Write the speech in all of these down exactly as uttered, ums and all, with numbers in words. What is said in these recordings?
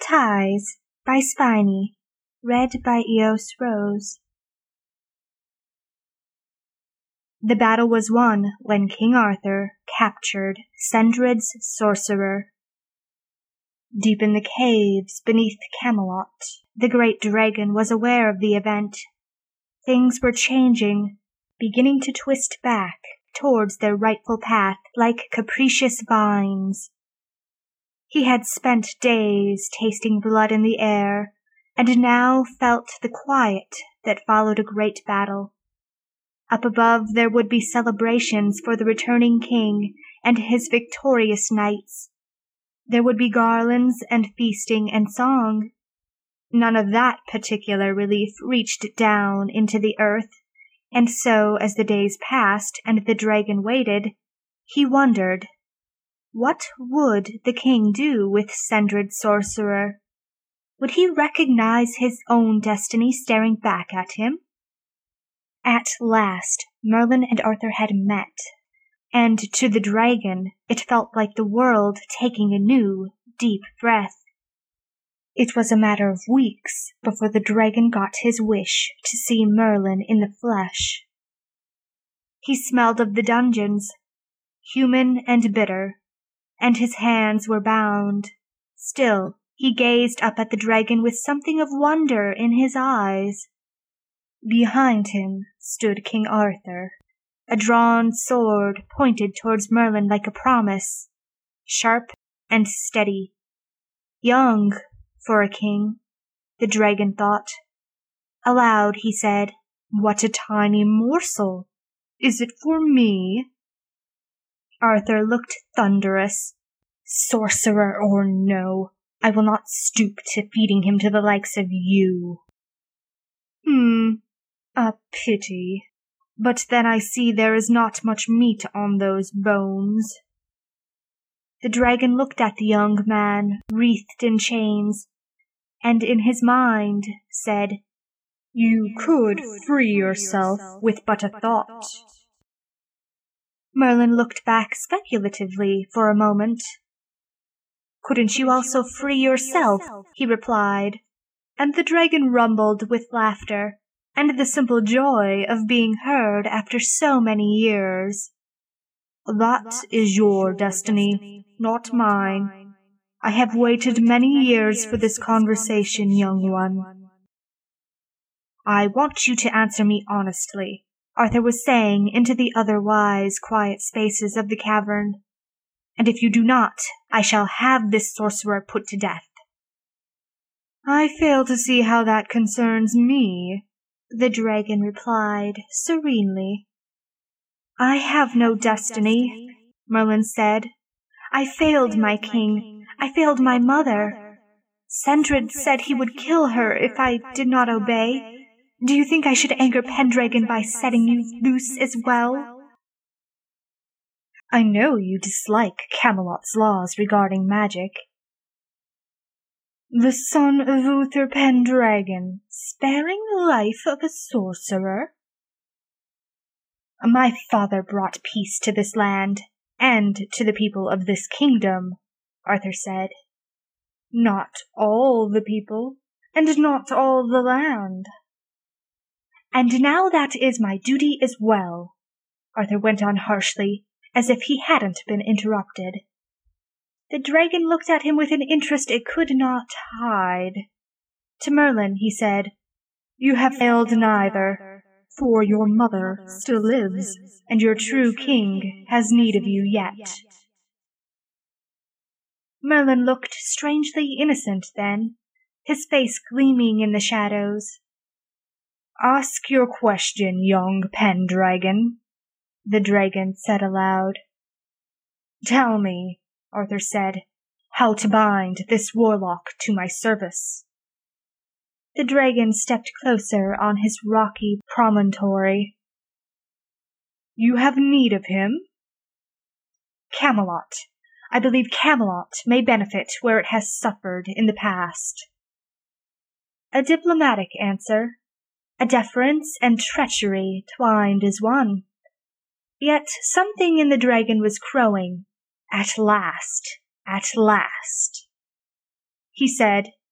Ties by Spiny, read by Eos Rose. The battle was won when King Arthur captured Sendrid's sorcerer. Deep in the caves beneath Camelot, the great dragon was aware of the event. Things were changing, beginning to twist back towards their rightful path like capricious vines. He had spent days tasting blood in the air, and now felt the quiet that followed a great battle. Up above there would be celebrations for the returning king and his victorious knights. There would be garlands and feasting and song. None of that particular relief reached down into the earth, and so as the days passed and the dragon waited, he wondered, what would the king do with Sendrid's sorcerer? Would he recognize his own destiny staring back at him? At last, Merlin and Arthur had met, and to the dragon it felt like the world taking a new, deep breath. It was a matter of weeks before the dragon got his wish to see Merlin in the flesh. He smelled of the dungeons, human and bitter, and his hands were bound. Still, he gazed up at the dragon with something of wonder in his eyes. Behind him stood King Arthur, a drawn sword pointed towards Merlin like a promise, sharp and steady. Young for a king, the dragon thought. Aloud he said, "What a tiny morsel! Is it for me?" Arthur looked thunderous. "Sorcerer or no, I will not stoop to feeding him to the likes of you." Hmm, a pity. But then I see there is not much meat on those bones. The dragon looked at the young man, wreathed in chains, and in his mind said, "You could free yourself with but a thought." Merlin looked back speculatively for a moment. "Couldn't you also free yourself?" he replied, and the dragon rumbled with laughter and the simple joy of being heard after so many years. "That is your destiny, not mine. I have waited many years for this conversation, young one." "I want you to answer me honestly," Arthur was saying into the otherwise quiet spaces of the cavern. "And if you do not, I shall have this sorcerer put to death." "I fail to see how that concerns me," the dragon replied serenely. "I have no destiny," Merlin said. "I failed my king. I failed my mother. Sendrid said he would kill her if I did not obey. Do you think I should anger Pendragon by setting you loose as well?" "I know you dislike Camelot's laws regarding magic." "The son of Uther Pendragon, sparing the life of a sorcerer?" "My father brought peace to this land, and to the people of this kingdom," Arthur said. "Not all the people, and not all the land." "And now that is my duty as well," Arthur went on harshly, as if he hadn't been interrupted. The dragon looked at him with an interest it could not hide. To Merlin he said, "You have failed neither, for your mother still lives, and your true king has need of you yet." Merlin looked strangely innocent then, his face gleaming in the shadows. "Ask your question, young Pendragon," the dragon said aloud. "Tell me," Arthur said, "how to bind this warlock to my service." The dragon stepped closer on his rocky promontory. "You have need of him?" "Camelot. I believe Camelot may benefit where it has suffered in the past." A diplomatic answer. A deference and treachery twined as one. Yet something in the dragon was crowing. At last, at last. He said,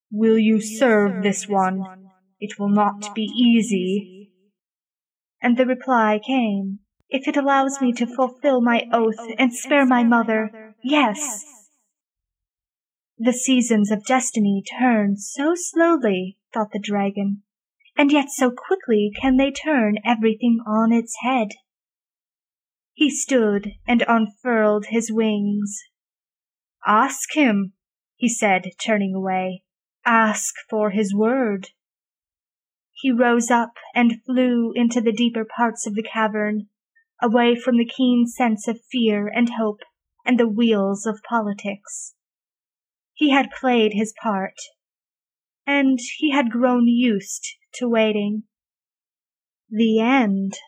Will you serve this one? It will not be easy. And the reply came, If it allows me to fulfill my oath and spare my mother, yes. The seasons of destiny turn so slowly, thought the dragon, and yet so quickly can they turn everything on its head. He stood and unfurled his wings. Ask him, he said, turning away. Ask for his word. He rose up and flew into the deeper parts of the cavern, away from the keen sense of fear and hope and the wheels of politics. He had played his part, and he had grown used to waiting. The end.